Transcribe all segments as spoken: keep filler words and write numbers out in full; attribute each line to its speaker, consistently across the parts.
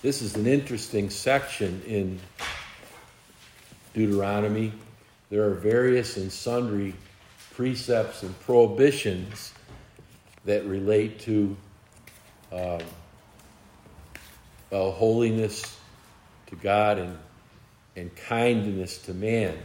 Speaker 1: This is an interesting section in Deuteronomy. There are various and sundry precepts and prohibitions that relate to um, well, holiness to God and, and kindness to man.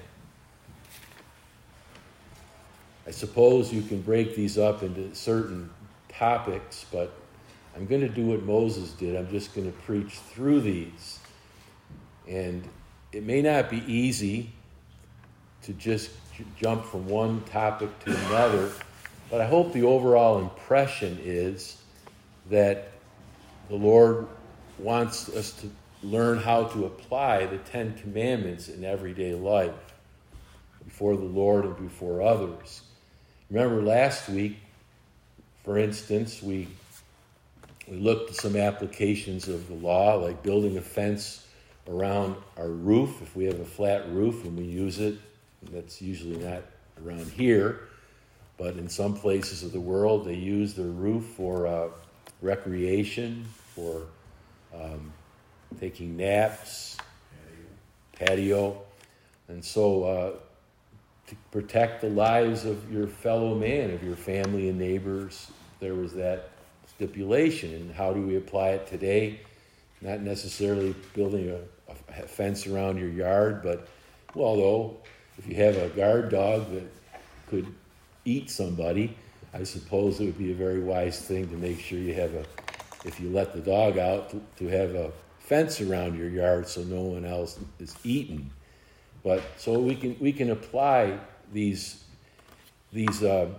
Speaker 1: I suppose you can break these up into certain topics, but I'm going to do what Moses did. I'm just going to preach through these. And it may not be easy to just j- jump from one topic to another, but I hope the overall impression is that the Lord wants us to learn how to apply the Ten Commandments in everyday life before the Lord and before others. Remember last week, for instance, we we looked at some applications of the law, like building a fence around our roof. If we have a flat roof and we use it, that's usually not around here, but in some places of the world, they use their roof for uh, recreation, for um, taking naps, patio, and so uh, to protect the lives of your fellow man, of your family and neighbors, there was that stipulation. And how do we apply it today? Not necessarily building a, a fence around your yard, but, well, though, if you have a guard dog that could eat somebody, I suppose it would be a very wise thing to make sure you have a, if you let the dog out, to, to have a fence around your yard so no one else is eaten. But so we can we can apply these these uh,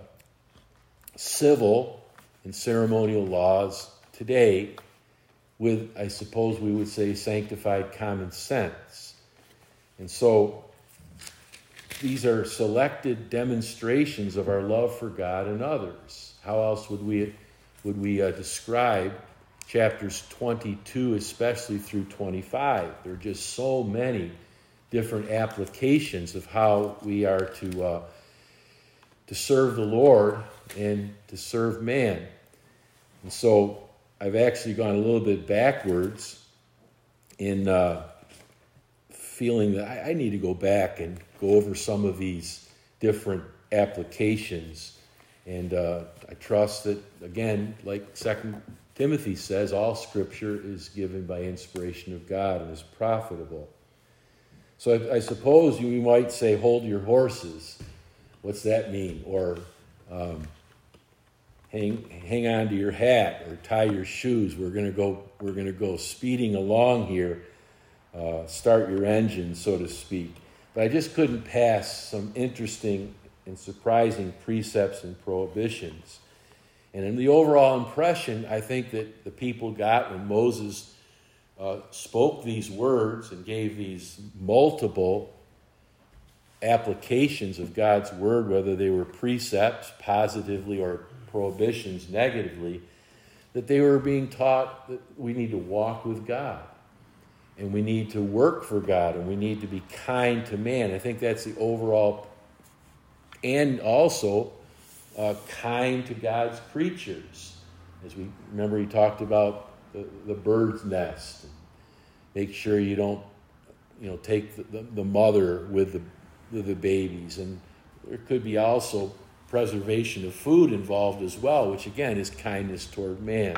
Speaker 1: civil and ceremonial laws today with, I suppose we would say, sanctified common sense. And so these are selected demonstrations of our love for God and others. How else would we would we uh, describe chapters twenty-two, especially through twenty-five? There are just so many different applications of how we are to uh, to serve the Lord and to serve man. And so I've actually gone a little bit backwards in uh, feeling that I, I need to go back and go over some of these different applications. And uh, I trust that, again, like Second Timothy says, all Scripture is given by inspiration of God and is profitable. So I, I suppose you might say, hold your horses. What's that mean? Or um, hang hang on to your hat, or tie your shoes. We're going to go. We're going to go speeding along here. Uh, start your engine, so to speak. But I just couldn't pass some interesting and surprising precepts and prohibitions. And in the overall impression, I think that the people got when Moses Uh, spoke these words and gave these multiple applications of God's word, whether they were precepts positively or prohibitions negatively, that they were being taught that we need to walk with God and we need to work for God and we need to be kind to man. I think that's the overall, and also uh, kind to God's creatures. As we remember, he talked about the, the bird's nest. Make sure you don't, you know, take the, the, the mother with the, with the babies. And there could be also preservation of food involved as well, which again is kindness toward man.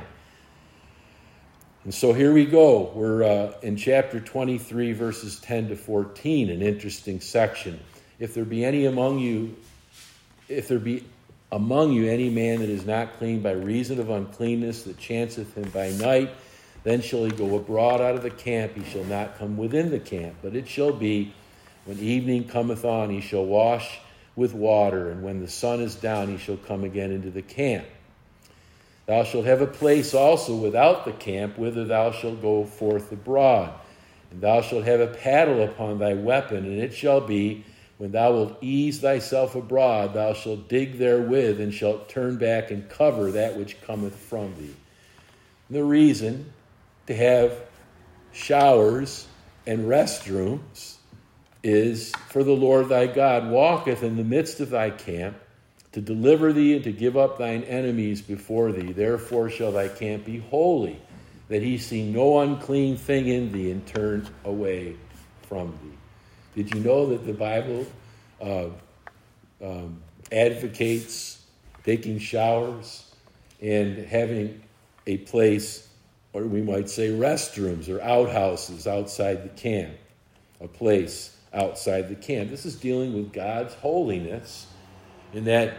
Speaker 1: And so here we go. We're uh, in chapter twenty-three, verses ten to fourteen, an interesting section. If there be any among you, if there be among you any man that is not clean by reason of uncleanness that chanceth him by night, then shall he go abroad out of the camp, he shall not come within the camp. But it shall be, when evening cometh on, he shall wash with water, and when the sun is down, he shall come again into the camp. Thou shalt have a place also without the camp, whither thou shalt go forth abroad. And thou shalt have a paddle upon thy weapon, and it shall be, when thou wilt ease thyself abroad, thou shalt dig therewith, and shalt turn back and cover that which cometh from thee. And the reason to have showers and restrooms is, for the Lord thy God walketh in the midst of thy camp, to deliver thee and to give up thine enemies before thee. Therefore shall thy camp be holy. that he see no unclean thing in thee, and turn away from thee. Did you know that the Bible uh, um, advocates taking showers and having a place, or we might say restrooms or outhouses outside the camp, a place outside the camp? This is dealing with God's holiness, in that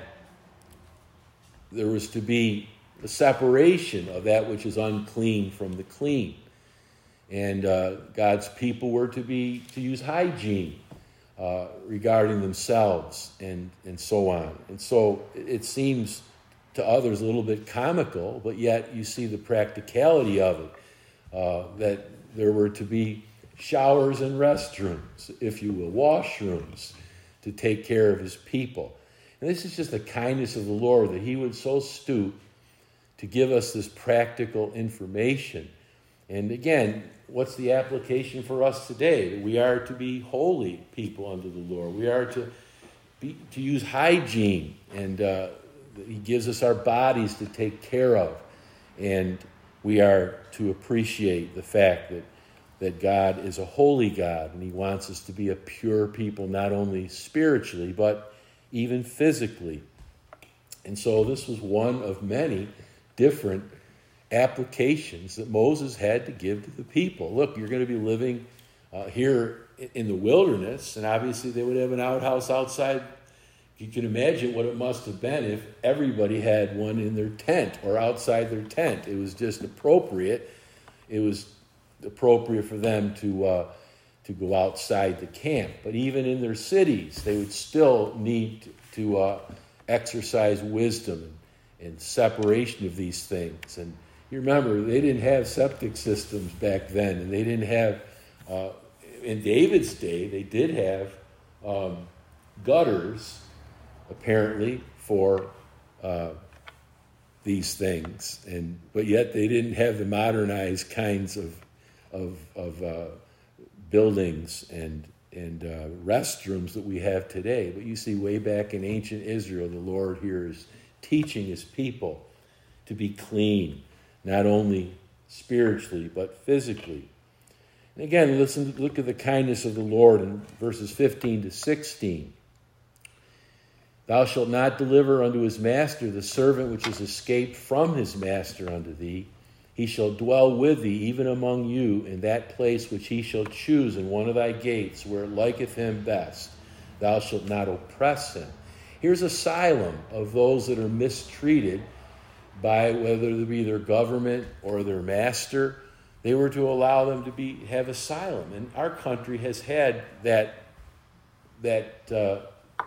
Speaker 1: there was to be a separation of that which is unclean from the clean. And uh, God's people were to be to use hygiene uh, regarding themselves and, and so on. And so it seems to others a little bit comical, but yet you see the practicality of it, uh, that there were to be showers and restrooms, if you will, washrooms, to take care of his people. And this is just the kindness of the Lord, that he would so stoop to give us this practical information. And again, what's the application for us today? That we are to be holy people unto the Lord. We are to be, to use hygiene, and uh, he gives us our bodies to take care of. And we are to appreciate the fact that, that God is a holy God, and he wants us to be a pure people, not only spiritually, but even physically. And so this was one of many different applications that Moses had to give to the people. Look, you're going to be living uh, here in the wilderness, and obviously they would have an outhouse outside. You can imagine what it must have been if everybody had one in their tent or outside their tent. It was just appropriate. It was appropriate for them to uh, to go outside the camp. But even in their cities, they would still need to uh, exercise wisdom and separation of these things. And you remember, they didn't have septic systems back then, and they didn't have, uh, in David's day, they did have um, gutters, apparently, for uh, these things, and but yet they didn't have the modernized kinds of of, of uh, buildings and and uh, restrooms that we have today. But you see, way back in ancient Israel, the Lord here is teaching his people to be clean, not only spiritually, but physically. And again, listen, look at the kindness of the Lord in verses fifteen to sixteen. Thou shalt not deliver unto his master the servant which is escaped from his master unto thee. He shall dwell with thee, even among you, in that place which he shall choose in one of thy gates, where it liketh him best. Thou shalt not oppress him. Here's asylum of those that are mistreated by whether it be their government or their master. They were to allow them to be have asylum. And our country has had that, that uh,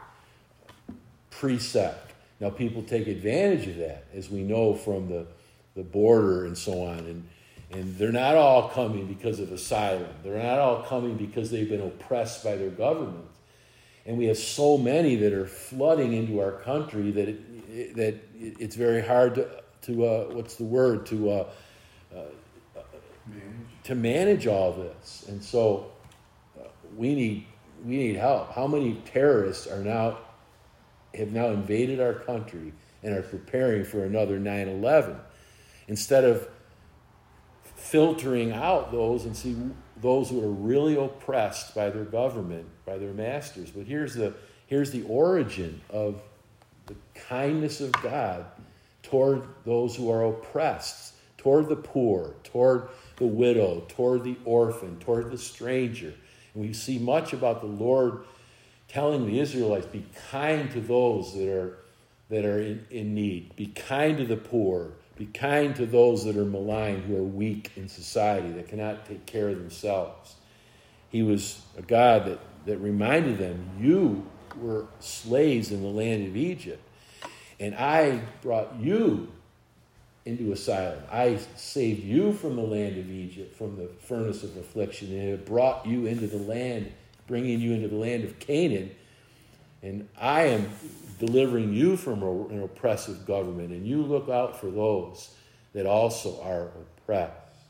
Speaker 1: precept. Now, people take advantage of that, as we know from the, the border and so on. And, and they're not all coming because of asylum. They're not all coming because they've been oppressed by their government. And we have so many that are flooding into our country that it, it, that it's very hard to, to uh, what's the word, to uh, uh, manage. to manage all this. And so uh, we need we need help. How many terrorists are now have now invaded our country and are preparing for another nine eleven? Instead of filtering out those and see those who are really oppressed by their government, by their masters. But here's the here's the origin of the kindness of God toward those who are oppressed, toward the poor, toward the widow, toward the orphan, toward the stranger. And we see much about the Lord telling the Israelites, be kind to those that are that are in, in need. Be kind to the poor. Be kind to those that are maligned, who are weak in society, that cannot take care of themselves. He was a God that, that reminded them, you were slaves in the land of Egypt, and I brought you into asylum. I saved you from the land of Egypt, from the furnace of affliction, and it brought you into the land, bringing you into the land of Canaan. And I am delivering you from an oppressive government, and you look out for those that also are oppressed.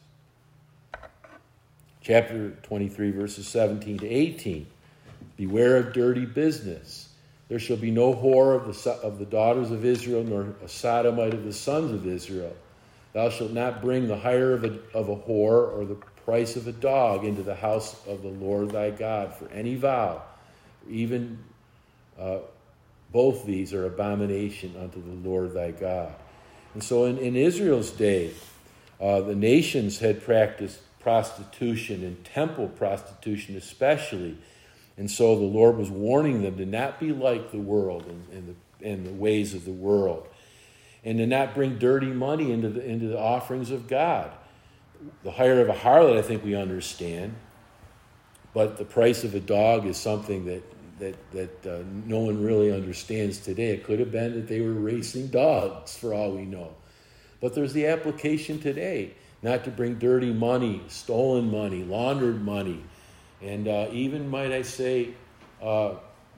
Speaker 1: Chapter twenty-three, verses seventeen to eighteen. Beware of dirty business. There shall be no whore of the, of the daughters of Israel, nor a sodomite of the sons of Israel. Thou shalt not bring the hire of a, of a whore or the price of a dog into the house of the Lord thy God for any vow. Even uh, both these are abomination unto the Lord thy God. And so in, in Israel's day, uh, the nations had practiced prostitution and temple prostitution especially. And so the Lord was warning them to not be like the world and, and, the, and the ways of the world, and to not bring dirty money into the, into the offerings of God. The hire of a harlot, I think we understand, but the price of a dog is something that that that uh, no one really understands today. It could have been that they were racing dogs, for all we know. But there's the application today, not to bring dirty money, stolen money, laundered money, and uh, even, might I say, uh,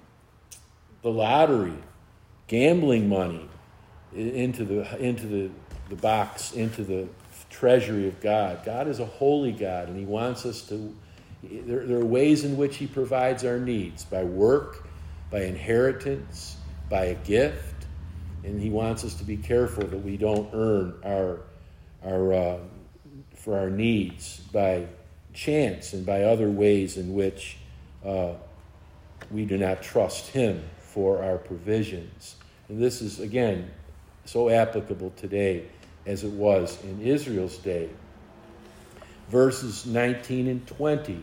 Speaker 1: the lottery, gambling money into the into the, the box, into the treasury of God. God is a holy God, and he wants us to, there, there are ways in which he provides our needs, by work, by inheritance, by a gift, and he wants us to be careful that we don't earn our, our uh, for our needs by chance and by other ways in which uh, we do not trust him for our provisions. And this is, again, so applicable today as it was in Israel's day. Verses nineteen and twenty.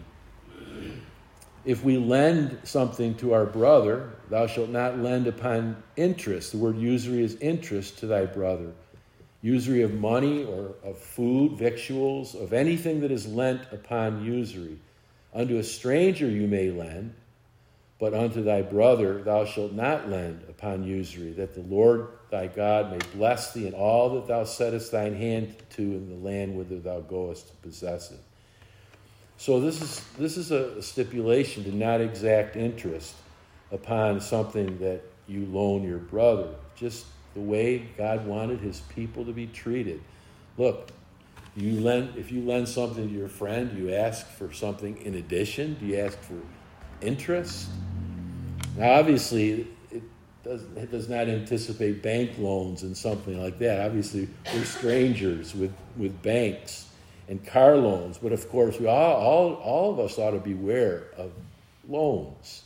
Speaker 1: If we lend something to our brother, thou shalt not lend upon interest. The word usury is interest to thy brother. Usury of money or of food, victuals, of anything that is lent upon usury. Unto a stranger you may lend, but unto thy brother thou shalt not lend upon usury, that the Lord thy God may bless thee in all that thou settest thine hand to in the land whither thou goest to possess it. So this is this is a stipulation to not exact interest upon something that you loan your brother. Just the way God wanted his people to be treated. Look, you lend if you lend something to your friend, do you ask for something in addition? Do you ask for interest? Now, obviously, it does, it does not anticipate bank loans and something like that. Obviously, we're strangers with, with banks and car loans. But, of course, we all, all, all of us ought to beware of loans.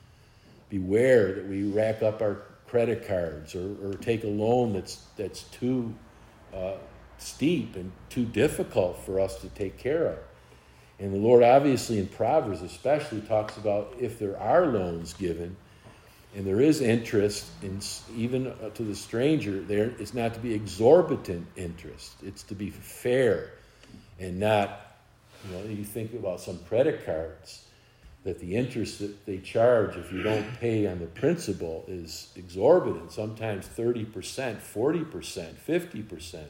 Speaker 1: Beware that we rack up our credit cards or, or take a loan that's, that's too uh, steep and too difficult for us to take care of. And the Lord, obviously, in Proverbs especially, talks about if there are loans given, and there is interest, in, even to the stranger, there it's not to be exorbitant interest. It's to be fair and not, you know, you think about some credit cards, that the interest that they charge if you don't pay on the principal is exorbitant, sometimes thirty percent, forty percent, fifty percent.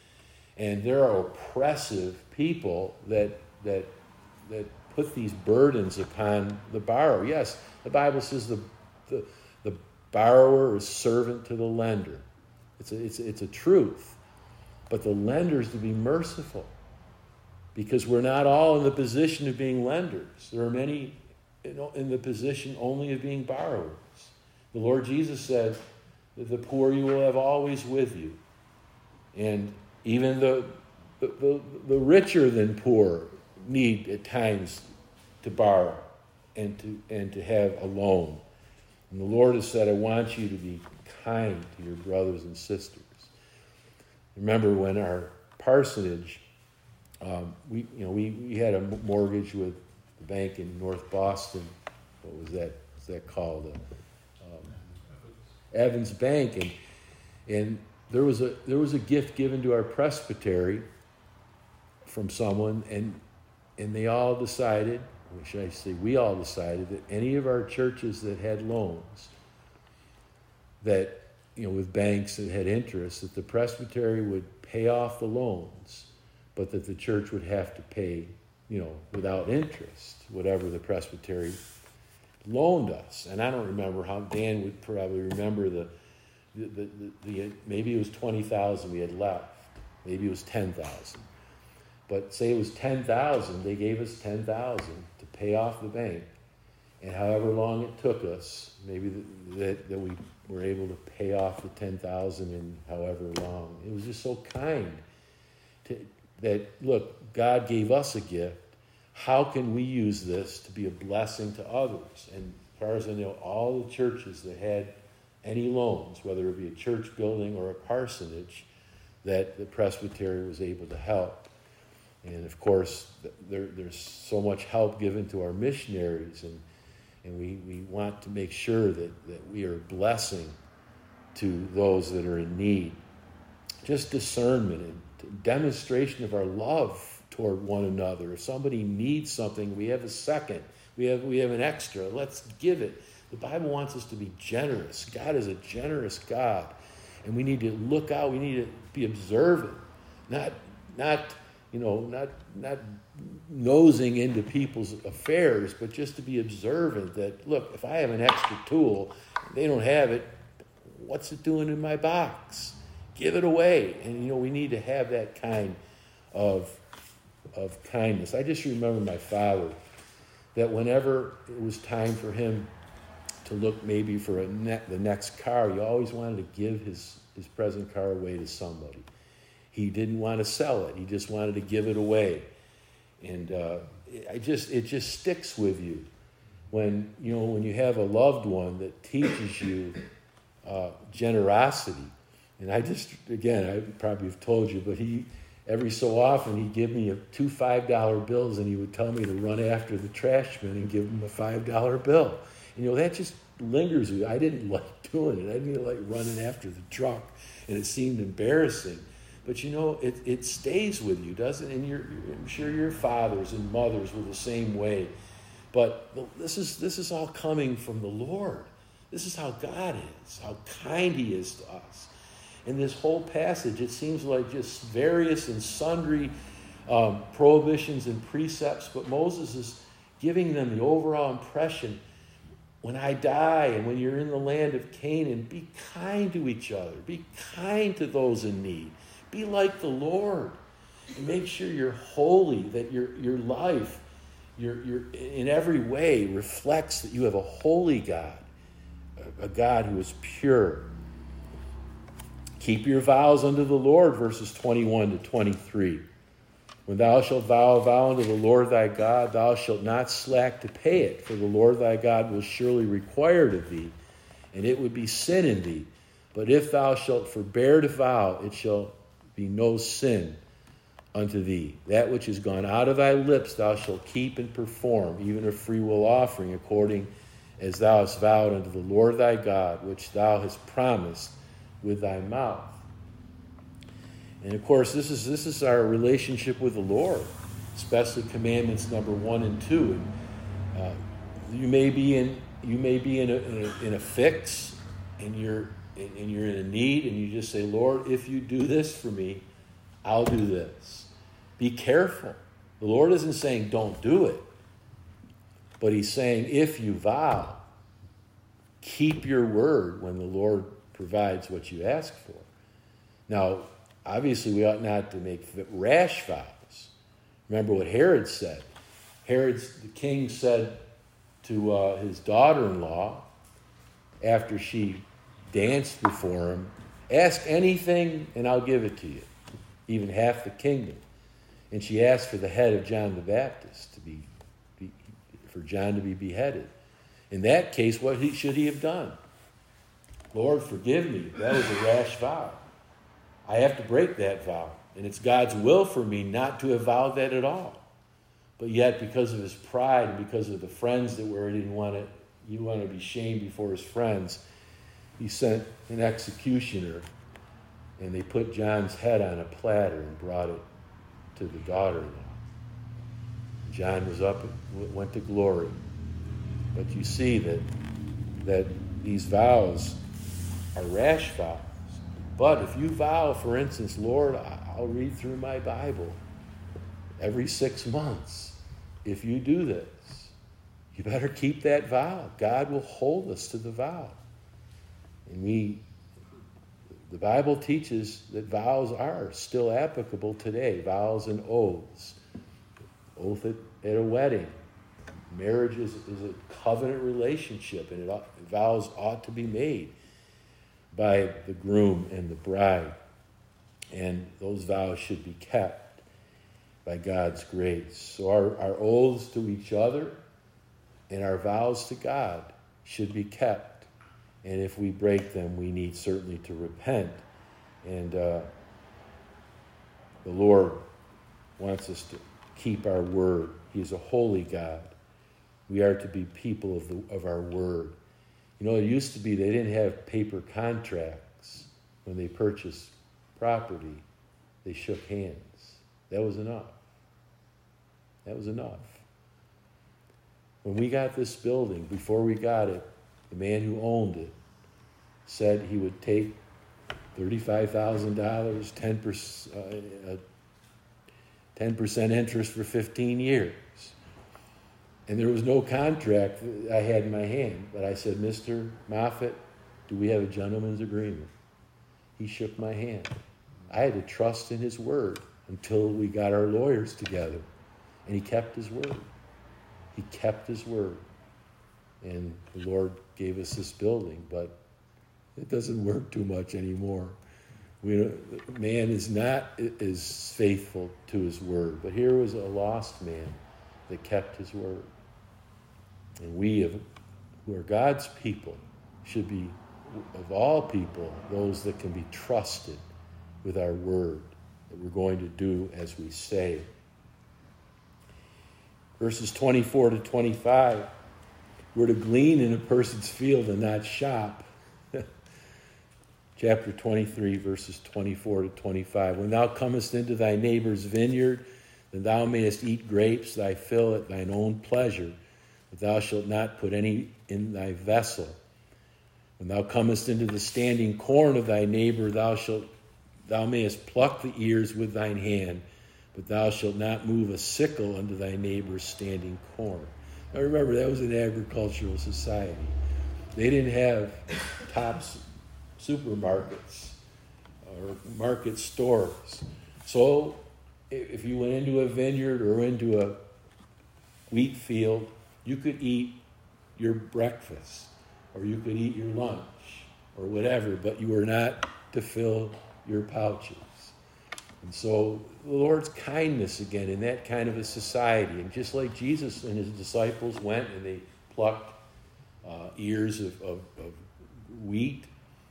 Speaker 1: And there are oppressive people that that that put these burdens upon the borrower. Yes, the Bible says the the, the borrower is servant to the lender. It's a, it's, a, it's a truth. But the lender is to be merciful, because we're not all in the position of being lenders. There are many in the position only of being borrowers. The Lord Jesus said that the poor you will have always with you. And even the the, the, the richer than poor need at times to borrow and to and to have a loan. And the Lord has said, I want you to be kind to your brothers and sisters. Remember when our parsonage, um, we you know we, we had a mortgage with the bank in North Boston. What was that? What's that called? Um, Evans Bank, and and there was a there was a gift given to our presbytery from someone, and and they all decided, or should I say, we all decided that any of our churches that had loans, that you know, with banks that had interest, that the presbytery would pay off the loans, but that the church would have to pay, you know, without interest, whatever the presbytery loaned us. And I don't remember how, Dan would probably remember the, the, the, the, the maybe it was twenty thousand we had left. Maybe it was ten thousand. But say it was ten thousand, they gave us ten thousand to pay off the bank. And however long it took us, maybe that, that we were able to pay off the ten thousand in however long. It was just so kind. that, look, God gave us a gift. How can we use this to be a blessing to others? And as far as I know, all the churches that had any loans, whether it be a church building or a parsonage, that the presbytery was able to help. And of course, there, there's so much help given to our missionaries, and and we, we want to make sure that, that we are a blessing to those that are in need. Just discernment and demonstration of our love toward one another. If somebody needs something, we have a second, we have we have an extra, let's give it. The Bible wants us to be generous. God is a generous God, and we need to look out, we need to be observant, not not you know, not not nosing into people's affairs, but just to be observant that, look, if I have an extra tool, they don't have it, what's it doing in my box? Give it away. And, you know, we need to have that kind of, of kindness. I just remember my father, that whenever it was time for him to look maybe for a ne- the next car, he always wanted to give his, his present car away to somebody. He didn't want to sell it. He just wanted to give it away. And uh, I just it just sticks with you when, you know, when you have a loved one that teaches you uh, generosity. And I just, again, I probably have told you, but he, every so often, he'd give me a two five dollar bills, and he would tell me to run after the trash man and give him a five dollar bill. And, you know, that just lingers with you. I didn't like doing it. I didn't like running after the truck, and it seemed embarrassing. But, you know, it, it stays with you, doesn't it? And you're, I'm sure your fathers and mothers were the same way. But this is this is all coming from the Lord. This is how God is, how kind he is to us. In this whole passage, it seems like just various and sundry um, prohibitions and precepts, but Moses is giving them the overall impression, when I die and when you're in the land of Canaan, be kind to each other. Be kind to those in need. Be like the Lord. And make sure you're holy, that your your life, your your in every way reflects that you have a holy God, a, a God who is pure. Keep your vows unto the Lord, verses twenty-one to twenty-three. When thou shalt vow a vow unto the Lord thy God, thou shalt not slack to pay it, for the Lord thy God will surely require it of thee, and it would be sin in thee. But if thou shalt forbear to vow, it shall be no sin unto thee. That which is gone out of thy lips thou shalt keep and perform, even a freewill offering, according as thou hast vowed unto the Lord thy God, which thou hast promised with thy mouth. And of course, this is this is our relationship with the Lord, especially commandments number one and two. And uh, you may be in you may be in a, in a, in a fix, and you're and you're in a need, and you just say, Lord, if you do this for me, I'll do this. Be careful. The Lord isn't saying don't do it, but he's saying if you vow, keep your word when the Lord provides what you ask for. Now, obviously, we ought not to make rash vows. Remember what Herod said. Herod's, the king said to uh, his daughter-in-law, after she danced before him, ask anything and I'll give it to you, even half the kingdom. And she asked for the head of John the Baptist, to be, be for John to be beheaded. In that case, what he, should he have done? Lord, forgive me. That was a rash vow. I have to break that vow. And it's God's will for me not to have vowed that at all. But yet, because of his pride and because of the friends that were, he didn't want to, he wanted to be shamed before his friends, he sent an executioner, and they put John's head on a platter and brought it to the daughter-in-law. John was up and went to glory. But you see that that these vows are rash vows. But if you vow, for instance, Lord, I'll read through my Bible every six months. If you do this, you better keep that vow. God will hold us to the vow. And we, the Bible teaches that vows are still applicable today, vows and oaths. Oath at, at a wedding. Marriage is, is a covenant relationship, and it, vows ought to be made by the groom and the bride. And those vows should be kept. by God's grace. So our, our oaths to each other and our vows to God should be kept. And if we break them, we need certainly to repent. And uh, the Lord wants us to keep our word. He is a holy God. We are to be people of, the, of our word. You know, it used to be they didn't have paper contracts when they purchased property. They shook hands. That was enough. That was enough. When we got this building, before we got it, the man who owned it said he would take thirty-five thousand dollars, ten percent, uh, ten percent interest for fifteen years. And there was no contract that I had in my hand. But I said, Mister Moffitt, do we have a gentleman's agreement? He shook my hand. I had to trust in his word until we got our lawyers together. And he kept his word. He kept his word. And the Lord gave us this building, but it doesn't work too much anymore. We, man is not as faithful to his word. But here was a lost man that kept his word. And we, have, who are God's people, should be, of all people, those that can be trusted with our word, that we're going to do as we say. Verses twenty-four to twenty-five, we're to glean in a person's field and not shop. Chapter twenty-three, verses twenty-four to twenty-five. When thou comest into thy neighbor's vineyard, then thou mayest eat grapes, thy fill at thine own pleasure, but thou shalt not put any in thy vessel. When thou comest into the standing corn of thy neighbor, thou shalt thou mayest pluck the ears with thine hand, but thou shalt not move a sickle unto thy neighbor's standing corn. Now remember, that was an agricultural society. They didn't have Tops supermarkets or market stores. So if you went into a vineyard or into a wheat field, you could eat your breakfast or you could eat your lunch or whatever, but you were not to fill your pouches. And so the Lord's kindness again in that kind of a society, and just like Jesus and his disciples went and they plucked uh, ears of, of, of wheat,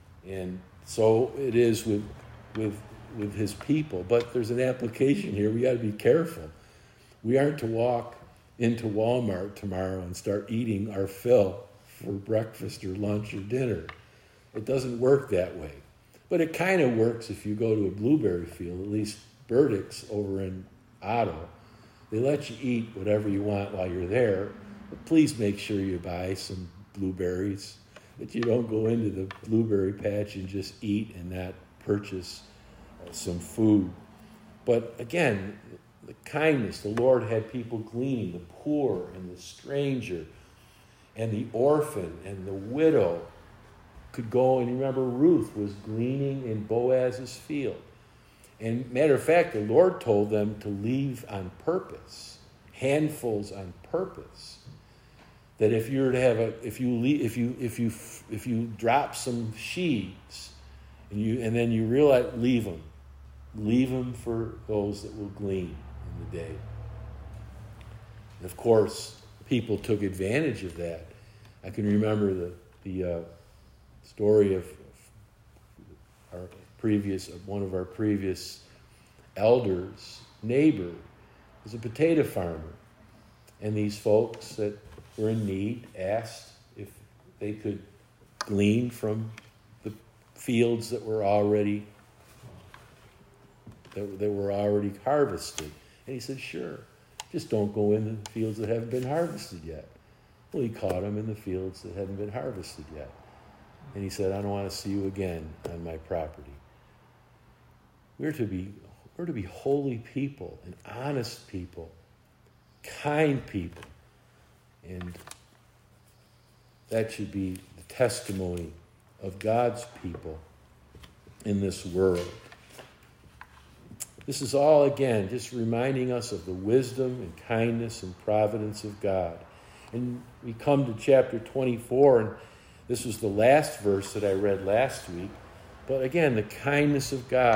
Speaker 1: and so it is with with with his people. But there's an application here. We got to be careful. We aren't to walk into Walmart tomorrow and start eating our fill for breakfast or lunch or dinner. It doesn't work that way. But it kind of works if you go to a blueberry field, at least Burdick's over in Otto. They let you eat whatever you want while you're there, but please make sure you buy some blueberries, that you don't go into the blueberry patch and just eat and not purchase uh, some food. But again, the kindness, the Lord had people gleaning, the poor and the stranger and the orphan and the widow could go. And remember, Ruth was gleaning in Boaz's field. And matter of fact, the Lord told them to leave on purpose, handfuls on purpose. That if you were to have a, if you leave, if you if you if you drop some sheaves, and you and then you realize, leave them, leave them for those that will glean in the day. And of course, people took advantage of that. I can remember the the uh, story of our previous of one of our previous elders' neighbor was a potato farmer, and these folks that were in need asked if they could glean from the fields that were already that, that were already harvested. And he said, sure, just don't go in the fields that haven't been harvested yet. Well, he caught them in the fields that hadn't been harvested yet. And he said, I don't want to see you again on my property. We're to be we're to be holy people and honest people, kind people. And that should be the testimony of God's people in this world. This is all, again, just reminding us of the wisdom and kindness and providence of God. And we come to chapter twenty-four, and this was the last verse that I read last week. But again, the kindness of God,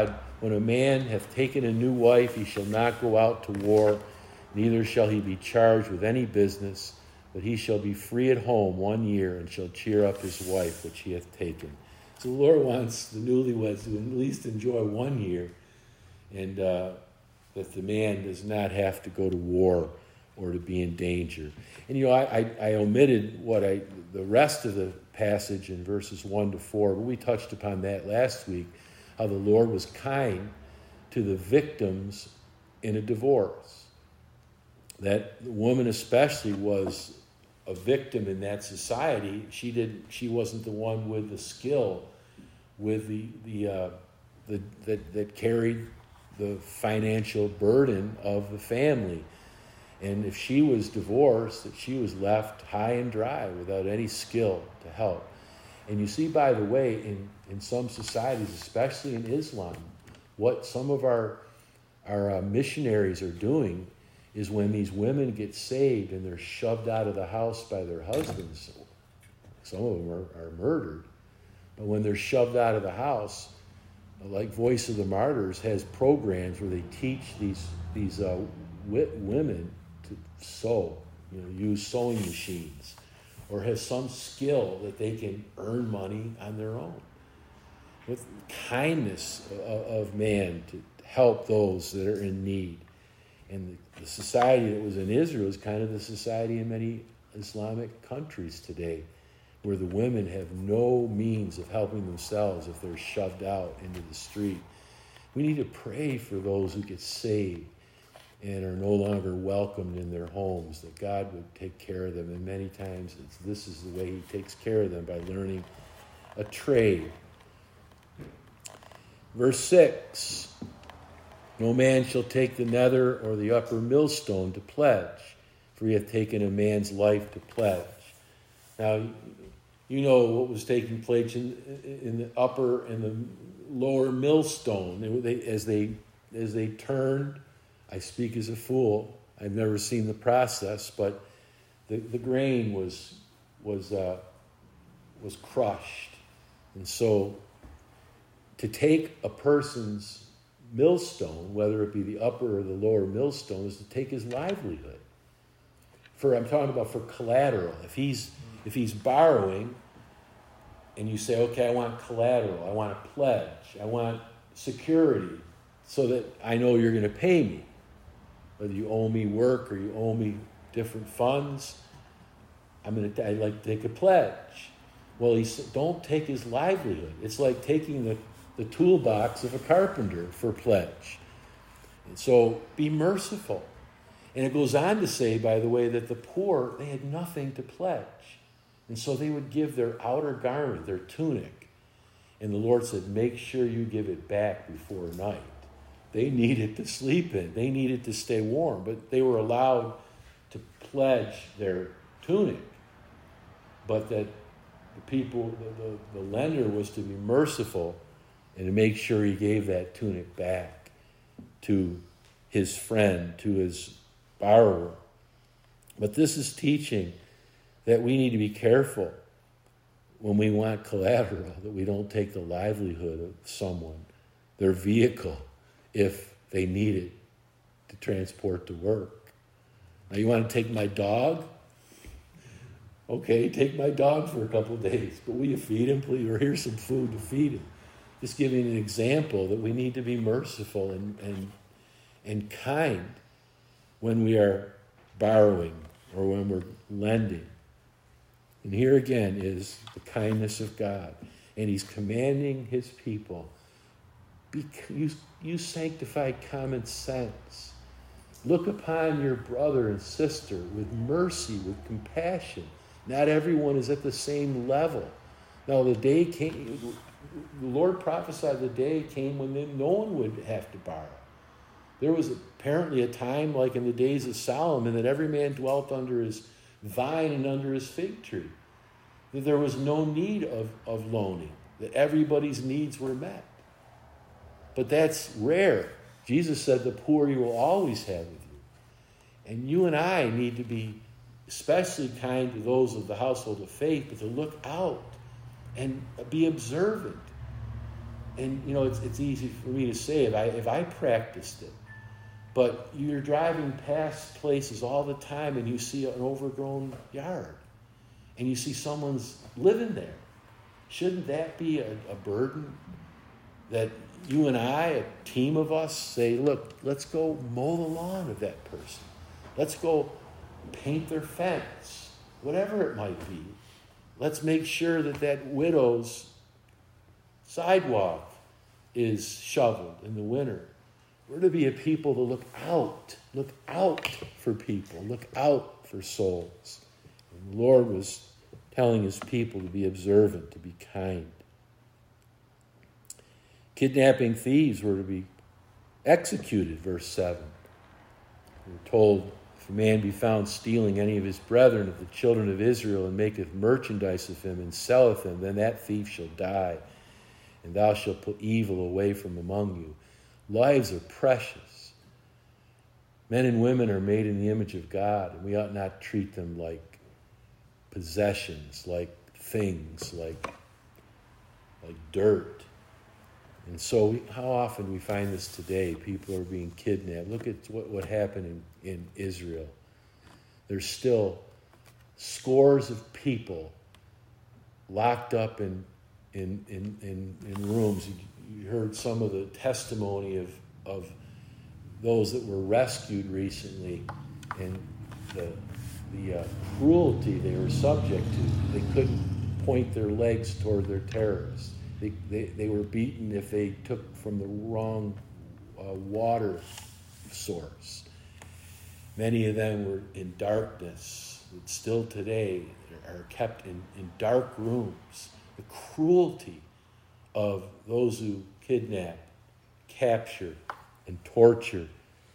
Speaker 1: When a man hath taken a new wife, he shall not go out to war, neither shall he be charged with any business, but he shall be free at home one year, and shall cheer up his wife which he hath taken. So the Lord wants the newlyweds to at least enjoy one year, and uh, that the man does not have to go to war or to be in danger. And you know, I, I, I omitted what I the rest of the passage in verses one to four, but we touched upon that last week, how the Lord was kind to the victims in a divorce. That woman especially was a victim in that society. She did she wasn't the one with the skill, with the the, uh, the that that carried the financial burden of the family. And if she was divorced, that she was left high and dry without any skill to help. And you see, by the way, in, in some societies, especially in Islam, what some of our, our uh, missionaries are doing is when these women get saved and they're shoved out of the house by their husbands, some of them are, are murdered, but when they're shoved out of the house, like Voice of the Martyrs has programs where they teach these, these uh, wit- women to sew, you know, use sewing machines, or has some skill that they can earn money on their own. With kindness of, of man to help those that are in need. And the, the society that was in Israel is kind of the society in many Islamic countries today, where the women have no means of helping themselves if they're shoved out into the street. We need to pray for those who get saved and are no longer welcomed in their homes, that God would take care of them. And many times it's, this is the way he takes care of them, by learning a trade. Verse six, no man shall take the nether or the upper millstone to pledge, for he hath taken a man's life to pledge. Now, you know what was taking place in, in the upper and the lower millstone. They, they, as they as they turned, I speak as a fool. I've never seen the process, but the, the grain was was uh, was crushed, and so to take a person's millstone, whether it be the upper or the lower millstone, is to take his livelihood. For I'm talking about for collateral. If he's if he's borrowing, and you say, okay, I want collateral, I want a pledge, I want security, so that I know you're going to pay me. Whether you owe me work or you owe me different funds, I'm going to. I'd like to take a pledge. Well, he said, don't take his livelihood. It's like taking the, the toolbox of a carpenter for pledge. And so be merciful. And it goes on to say, by the way, that the poor, they had nothing to pledge. And so they would give their outer garment, their tunic. And the Lord said, make sure you give it back before night. They needed to sleep in. They needed to stay warm. But they were allowed to pledge their tunic. But that the people, the, the, the lender was to be merciful and to make sure he gave that tunic back to his friend, to his borrower. But this is teaching that we need to be careful when we want collateral, that we don't take the livelihood of someone, their vehicle, if they need it to transport to work. Now, you want to take my dog? Okay, take my dog for a couple of days, but will you feed him, please? Or here's some food to feed him. Just giving an example that we need to be merciful and, and, and kind when we are borrowing or when we're lending. And here again is the kindness of God. And he's commanding his people, be, use, use sanctified common sense. Look upon your brother and sister with mercy, with compassion. Not everyone is at the same level. Now, the day came, the Lord prophesied the day came when then no one would have to borrow. There was apparently a time, like in the days of Solomon, that every man dwelt under his vine and under his fig tree. That there was no need of, of loaning, that everybody's needs were met. But that's rare. Jesus said the poor you will always have with you. And you and I need to be especially kind to those of the household of faith, but to look out and be observant. and you know, it's it's easy for me to say if I if I practiced it, but you're driving past places all the time and you see an overgrown yard, and you see someone's living there. Shouldn't that be a, a burden that you and I, a team of us, say, look, let's go mow the lawn of that person. Let's go paint their fence, whatever it might be. Let's make sure that that widow's sidewalk is shoveled in the winter. We're to be a people to look out, look out for people, look out for souls. And the Lord was telling his people to be observant, to be kind. Kidnapping thieves were to be executed, verse seven. We're told, if a man be found stealing any of his brethren of the children of Israel, and maketh merchandise of him, and selleth him, then that thief shall die, and thou shalt put evil away from among you. Lives are precious. Men and women are made in the image of God, and we ought not treat them like possessions, like things, like, like dirt. And so we, how often we find this today? People are being kidnapped. Look at what, what happened in, in Israel. There's still scores of people locked up in in in, in, in rooms. You, you heard some of the testimony of, of those that were rescued recently, and the, the uh, cruelty they were subject to. They couldn't point their legs toward their terrorists. They, they, they were beaten if they took from the wrong uh, water source. Many of them were in darkness, but still today are kept in, in dark rooms. The cruelty of those who kidnap, capture, and torture.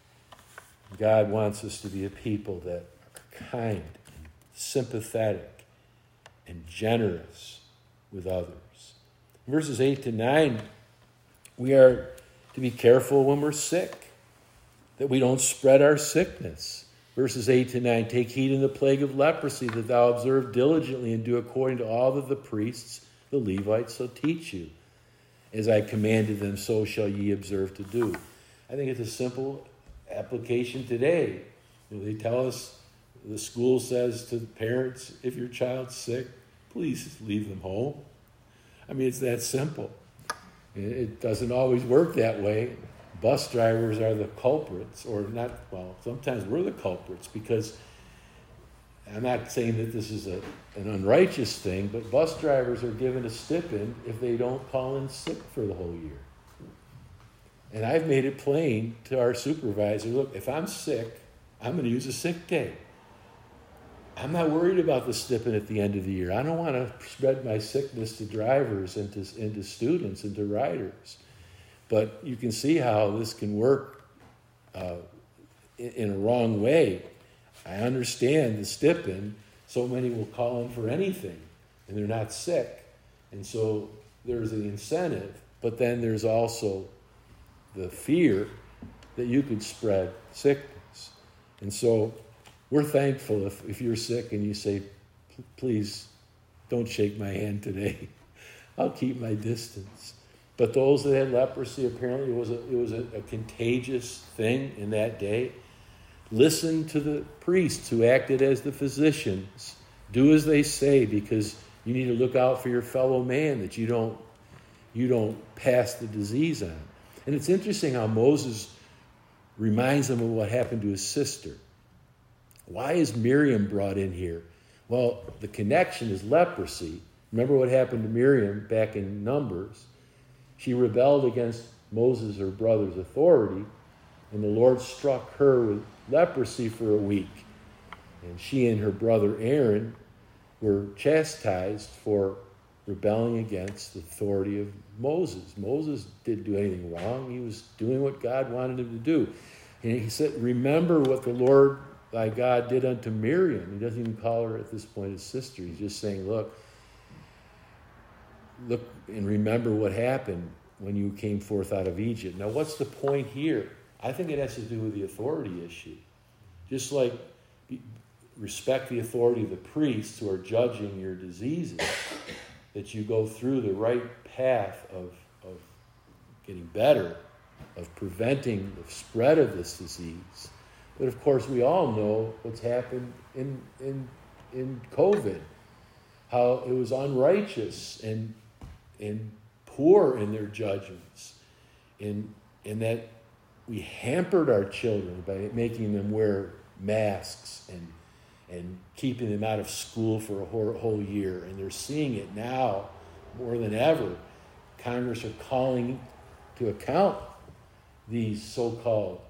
Speaker 1: God wants us to be a people that are kind, and sympathetic, and generous with others. Verses eight to nine, we are to be careful when we're sick, that we don't spread our sickness. Verses eight to nine, take heed in the plague of leprosy, that thou observe diligently and do according to all that the priests, the Levites, shall teach you. As I commanded them, so shall ye observe to do. I think it's a simple application today. You know, they tell us, the school says to the parents, if your child's sick, please leave them home. I mean, it's that simple. It doesn't always work that way. Bus drivers are the culprits, or not, well, sometimes we're the culprits, because I'm not saying that this is a, an unrighteous thing, but bus drivers are given a stipend if they don't call in sick for the whole year. And I've made it plain to our supervisor, look, if I'm sick, I'm going to use a sick day. I'm not worried about the stipend at the end of the year. I don't want to spread my sickness to drivers and to, and to students and to riders. But you can see how this can work uh, in, in a wrong way. I understand the stipend. So many will call in for anything, and they're not sick. And so there's an incentive, but then there's also the fear that you could spread sickness. And so we're thankful if, if you're sick and you say, please don't shake my hand today. I'll keep my distance. But those that had leprosy, apparently it was a, it was a, a contagious thing in that day. Listen to the priests who acted as the physicians. Do as they say, because you need to look out for your fellow man, that you don't, you don't pass the disease on. And it's interesting how Moses reminds them of what happened to his sister. Why is Miriam brought in here? Well, the connection is leprosy. Remember what happened to Miriam back in Numbers? She rebelled against Moses, her brother's authority, and the Lord struck her with leprosy for a week. And she and her brother Aaron were chastised for rebelling against the authority of Moses. Moses didn't do anything wrong. He was doing what God wanted him to do. And he said, remember what the Lord thy God did unto Miriam. He doesn't even call her at this point his sister. He's just saying, look, look and remember what happened when you came forth out of Egypt. Now, what's the point here? I think it has to do with the authority issue. Just like respect the authority of the priests who are judging your diseases, that you go through the right path of, of getting better, of preventing the spread of this disease. But of course, we all know what's happened in in in COVID, how it was unrighteous and and poor in their judgments, in in that we hampered our children by making them wear masks and and keeping them out of school for a whole, whole year. And they're seeing it now more than ever. Congress are calling to account these so-called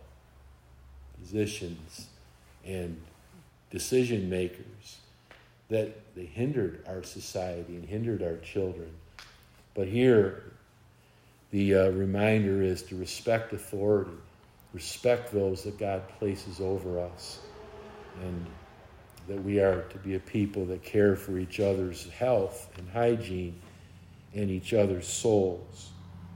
Speaker 1: physicians and decision makers that they hindered our society and hindered our children. But here, the uh, reminder is to respect authority, respect those that God places over us, and that we are to be a people that care for each other's health and hygiene and each other's souls.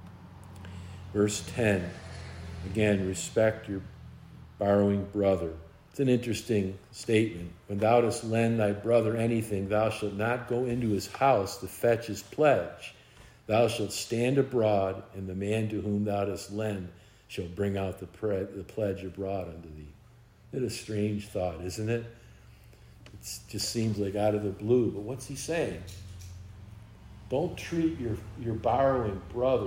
Speaker 1: Verse ten, again, respect your borrowing brother. It's an interesting statement. When thou dost lend thy brother anything, thou shalt not go into his house to fetch his pledge. Thou shalt stand abroad, and the man to whom thou dost lend shall bring out the, pre- the pledge abroad unto thee. It's a strange thought, isn't it? It just seems like out of the blue. But what's he saying? Don't treat your, your borrowing brother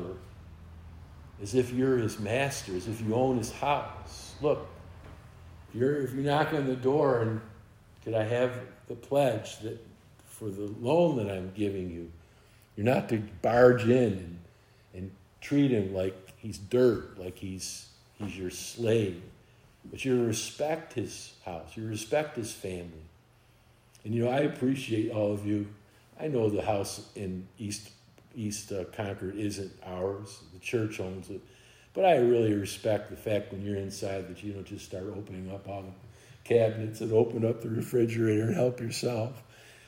Speaker 1: as if you're his master, as if you own his house. Look, if you're, if you knock on the door and could I have the pledge that for the loan that I'm giving you, you're not to barge in and, and treat him like he's dirt, like he's he's your slave. But you're to respect his house. You respect his family. And, you know, I appreciate all of you. I know the house in East East uh, Concord isn't ours. The church owns it. But I really respect the fact when you're inside that you don't just start opening up all the cabinets and open up the refrigerator and help yourself.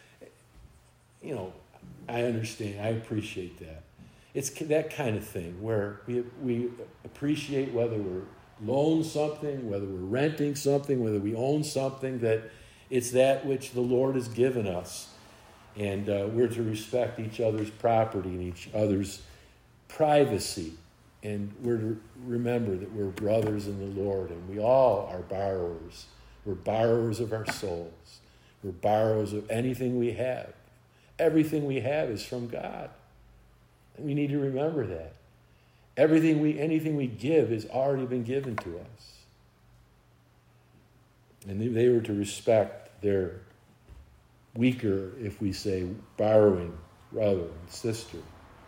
Speaker 1: You know, I understand. I appreciate that. It's that kind of thing where we we appreciate whether we're loaned something, whether we're renting something, whether we own something, that it's that which the Lord has given us. And uh, we're to respect each other's property and each other's privacy. And we're to remember that we're brothers in the Lord, and we all are borrowers. We're borrowers of our souls. We're borrowers of anything we have. Everything we have is from God. And we need to remember that. Everything we, anything we give has already been given to us. And they, they were to respect their weaker, if we say, borrowing brother and sister.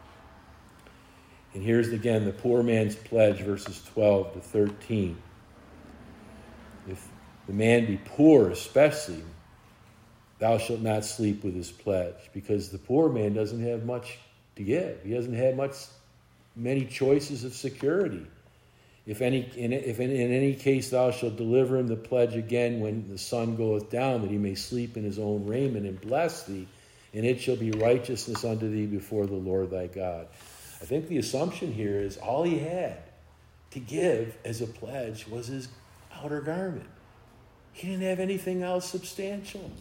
Speaker 1: And here's again the poor man's pledge, verses twelve to thirteen. If the man be poor especially, thou shalt not sleep with his pledge, because the poor man doesn't have much to give. He doesn't have much, many choices of security. If any, in, if in, in any case thou shalt deliver him the pledge again when the sun goeth down, that he may sleep in his own raiment, and bless thee, and it shall be righteousness unto thee before the Lord thy God. I think the assumption here is all he had to give as a pledge was his outer garment. He didn't have anything else substantial.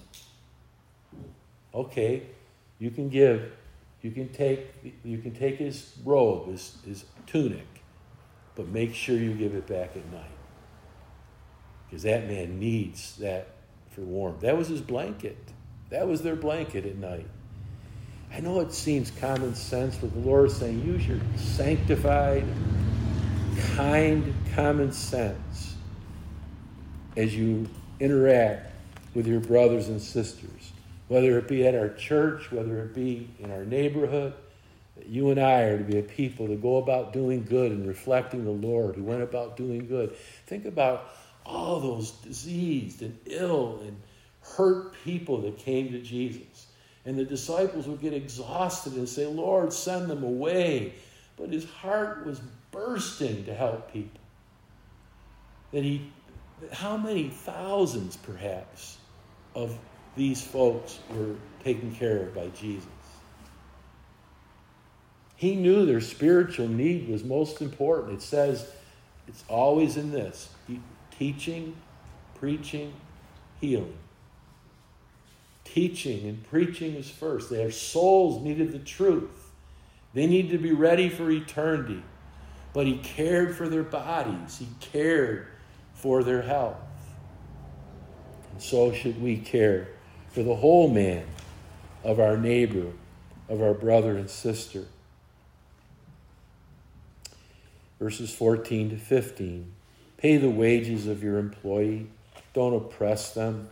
Speaker 1: Okay, you can give, you can take, you can take his robe, his, his tunic, but make sure you give it back at night, because that man needs that for warmth. That was his blanket. That was their blanket at night. I know it seems common sense, but the Lord is saying, use your sanctified, kind common sense as you interact with your brothers and sisters, whether it be at our church, whether it be in our neighborhood. You and I are to be a people that go about doing good and reflecting the Lord, who went about doing good. Think about all those diseased and ill and hurt people that came to Jesus. And the disciples would get exhausted and say, Lord, send them away. But his heart was bursting to help people. That he, how many thousands, perhaps, of these folks were taken care of by Jesus? He knew their spiritual need was most important. It says, it's always in this: teaching, preaching, healing. Teaching and preaching is first. Their souls needed the truth. They needed to be ready for eternity. but he cared for their bodies. He cared for their health. And so should we care for the whole man of our neighbor, of our brother and sister. Verses fourteen to fifteen. Pay the wages of your employee. Don't oppress them.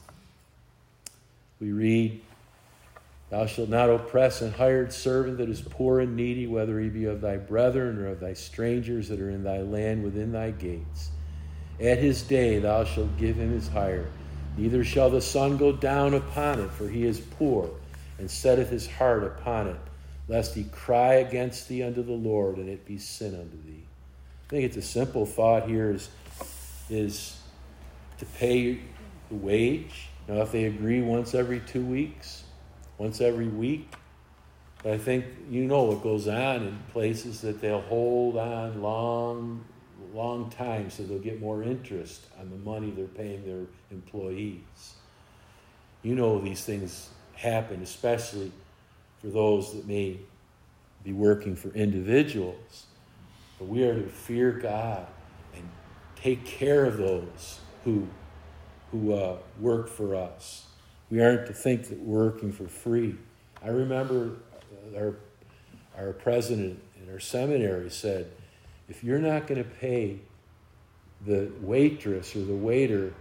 Speaker 1: We read, thou shalt not oppress an hired servant that is poor and needy, whether he be of thy brethren or of thy strangers that are in thy land within thy gates. At his day thou shalt give him his hire. Neither shall the sun go down upon it, for he is poor, and setteth his heart upon it, lest he cry against thee unto the Lord, and it be sin unto thee. I think it's a simple thought here is, is to pay the wage. Now, if they agree once every two weeks, once every week, but I think you know what goes on in places that they'll hold on long, long time so they'll get more interest on the money they're paying their employees. You know these things happen, especially for those that may be working for individuals. But we are to fear God and take care of those who, who uh, work for us. We aren't to think that we're working for free. I remember our, our president in our seminary said, if you're not going to pay the waitress or the waiter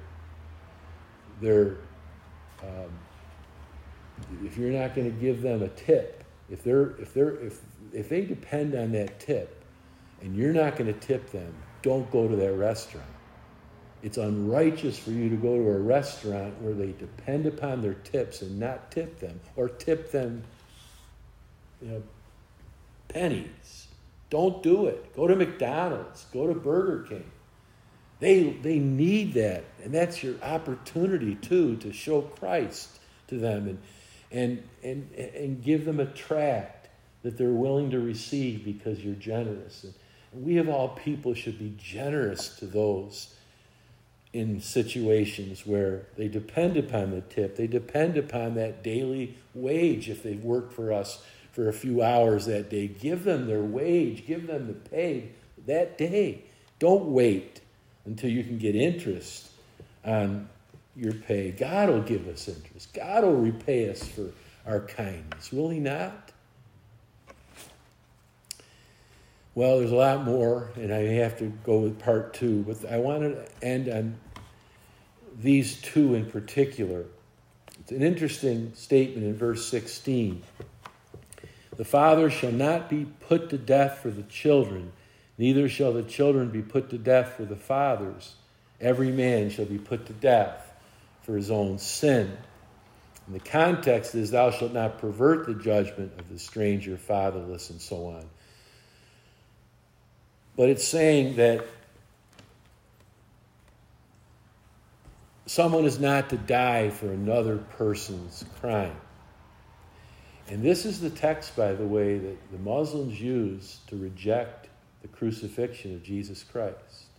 Speaker 1: their, um, if you're not going to give them a tip, if they're if they're if if they depend on that tip, and you're not going to tip them, don't go to that restaurant. It's unrighteous for you to go to a restaurant where they depend upon their tips and not tip them, or tip them, you know, pennies. Don't do it. Go to McDonald's. Go to Burger King. They they need that, and that's your opportunity too to show Christ to them and and and and give them a tract that they're willing to receive because you're generous. And we of all people should be generous to those in situations where they depend upon the tip. They depend upon that daily wage if they've worked for us for a few hours that day. Give them their wage. Give them the pay that day. Don't wait until you can get interest on your pay. God will give us interest. God will repay us for our kindness. Will he not? Well, there's a lot more, and I have to go with part two, but I want to end on these two in particular. It's an interesting statement in verse sixteen. The father shall not be put to death for the children, neither shall the children be put to death for the fathers. Every man shall be put to death for his own sin. And the context is, thou shalt not pervert the judgment of the stranger, fatherless, and so on. But it's saying that someone is not to die for another person's crime. And this is the text, by the way, that the Muslims use to reject the crucifixion of Jesus Christ.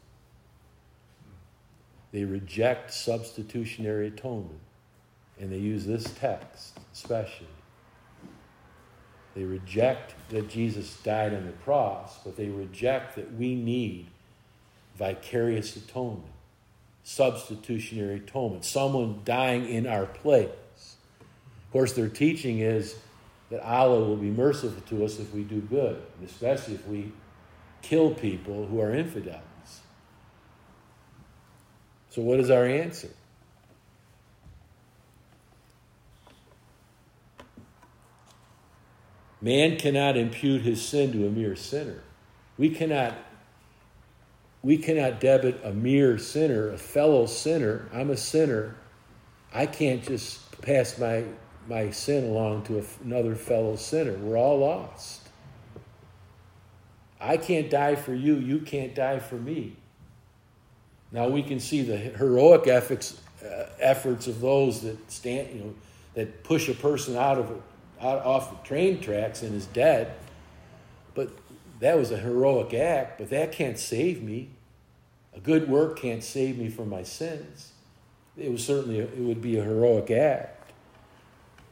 Speaker 1: They reject substitutionary atonement, and they use this text especially. They reject that Jesus died on the cross, but they reject that we need vicarious atonement, substitutionary atonement, someone dying in our place. Of course, their teaching is that Allah will be merciful to us if we do good, and especially if we kill people who are infidels. So what is our answer? Man cannot impute his sin to a mere sinner. We cannot, we cannot debit a mere sinner, a fellow sinner. I'm a sinner. I can't just pass my, my sin along to a, another fellow sinner. We're all lost. I can't die for you. You can't die for me. Now we can see the heroic efforts, uh, efforts of those that stand, you know, that push a person out of a out off the train tracks and is dead. But that was a heroic act, but that can't save me. A good work can't save me from my sins. It was certainly, a, it would be a heroic act.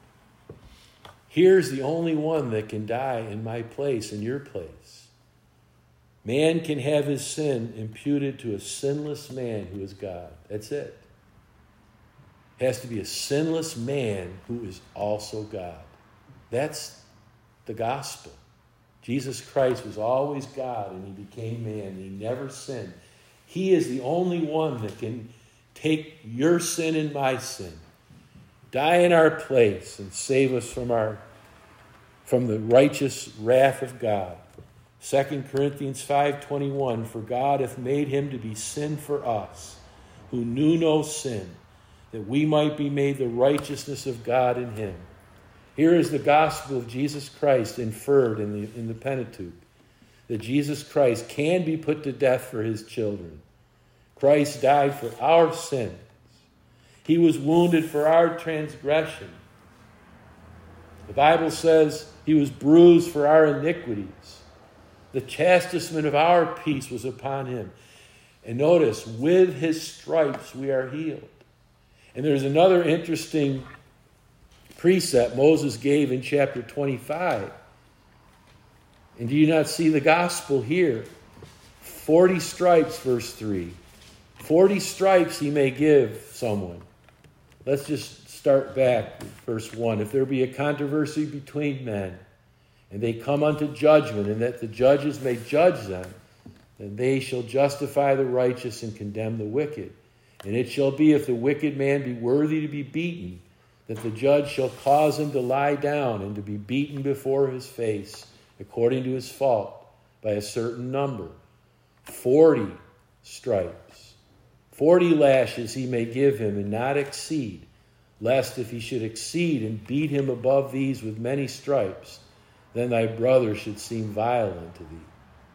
Speaker 1: Here's the only one that can die in my place, in your place. Man can have his sin imputed to a sinless man who is God. That's it. It has to be a sinless man who is also God. That's the gospel. Jesus Christ was always God, and he became man, and he never sinned. He is the only one that can take your sin and my sin, die in our place, and save us from our from the righteous wrath of God. Second Corinthians five twenty-one, for God hath made him to be sin for us, who knew no sin, that we might be made the righteousness of God in him. Here is the gospel of Jesus Christ inferred in the, in the Pentateuch, that Jesus Christ can be put to death for his children. Christ died for our sins. He was wounded for our transgression. The Bible says he was bruised for our iniquities. The chastisement of our peace was upon him. And notice, with his stripes we are healed. And there's another interesting precept Moses gave in chapter twenty-five. And do you not see the gospel here? Forty stripes, verse three. Forty stripes he may give someone. Let's just start back, verse one. If there be a controversy between men, and they come unto judgment, and that the judges may judge them, then they shall justify the righteous and condemn the wicked. And it shall be, if the wicked man be worthy to be beaten, that the judge shall cause him to lie down and to be beaten before his face, according to his fault, by a certain number. Forty stripes. Forty lashes he may give him, and not exceed, lest if he should exceed and beat him above these with many stripes, then thy brother should seem violent to thee.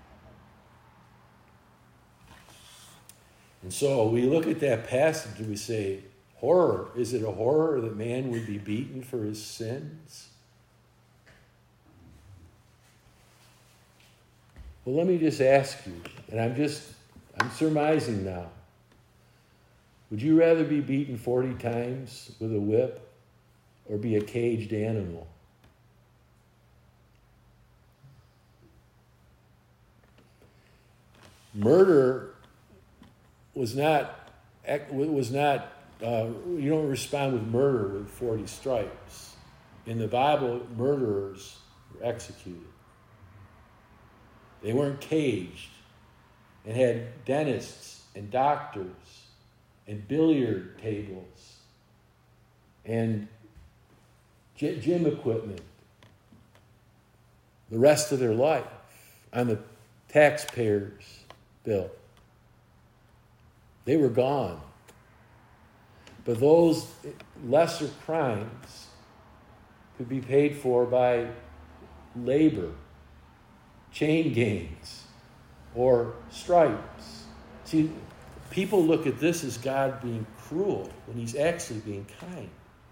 Speaker 1: And so we look at that passage and we say, horror. Is it a horror that man would be beaten for his sins? Well, let me just ask you, and I'm just, I'm surmising now. Would you rather be beaten forty times with a whip or be a caged animal? Murder was not, was not uh, you don't respond with murder with forty stripes. In the Bible, murderers were executed. They weren't caged and had dentists and doctors and billiard tables and gym equipment the rest of their life on the taxpayers' bill. They were gone. But those lesser crimes could be paid for by labor, chain gangs, or stripes. See, people look at this as God being cruel when he's actually being kind.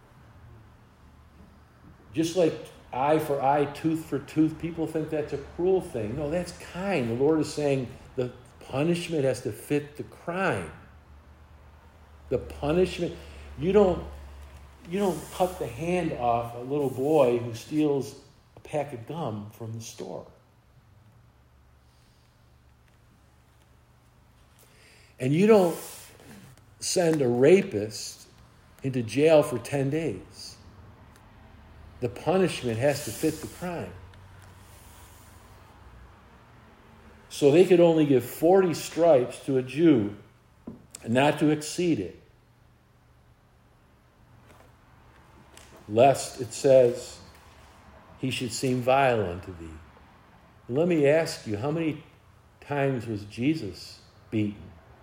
Speaker 1: Just like eye for eye, tooth for tooth, people think that's a cruel thing. No, that's kind. The Lord is saying the punishment has to fit the crime. The punishment, you don't, you don't cut the hand off a little boy who steals a pack of gum from the store. And you don't send a rapist into jail for ten days. The punishment has to fit the crime. So they could only give forty stripes to a Jew and not to exceed it. Lest, it says, he should seem violent to thee. And let me ask you, how many times was Jesus beaten?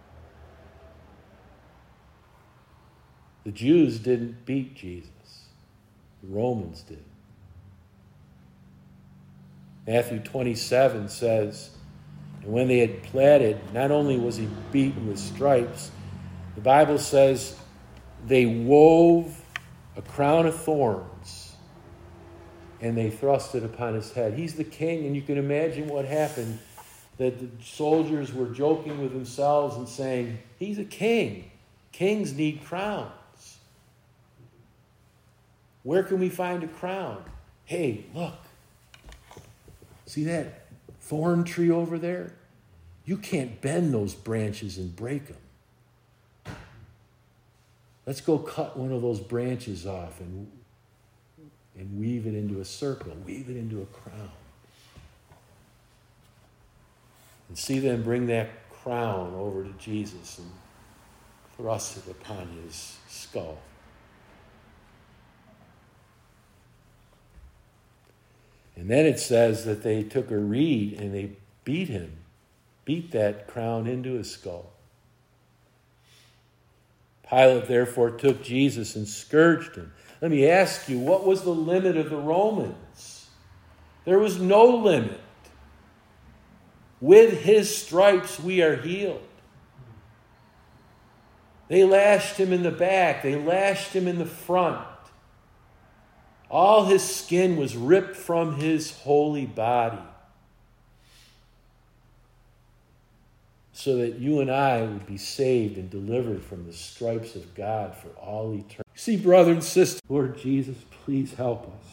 Speaker 1: The Jews didn't beat Jesus. The Romans did. Matthew twenty-seven says, and when they had platted, not only was he beaten with stripes, the Bible says they wove a crown of thorns and they thrust it upon his head. He's the king, and you can imagine what happened, that the soldiers were joking with themselves and saying, he's a king. Kings need crowns. Where can we find a crown? Hey, look. See that thorn tree over there? You can't bend those branches and break them. Let's go cut one of those branches off and, and weave it into a circle, weave it into a crown. And see them bring that crown over to Jesus and thrust it upon his skull. And then it says that they took a reed and they beat him, beat that crown into his skull. Pilate therefore took Jesus and scourged him. Let me ask you, what was the limit of the Romans? There was no limit. With his stripes we are healed. They lashed him in the back. They lashed him in the front. All his skin was ripped from his holy body so that you and I would be saved and delivered from the stripes of God for all eternity. See, brother and sister, Lord Jesus, please help us.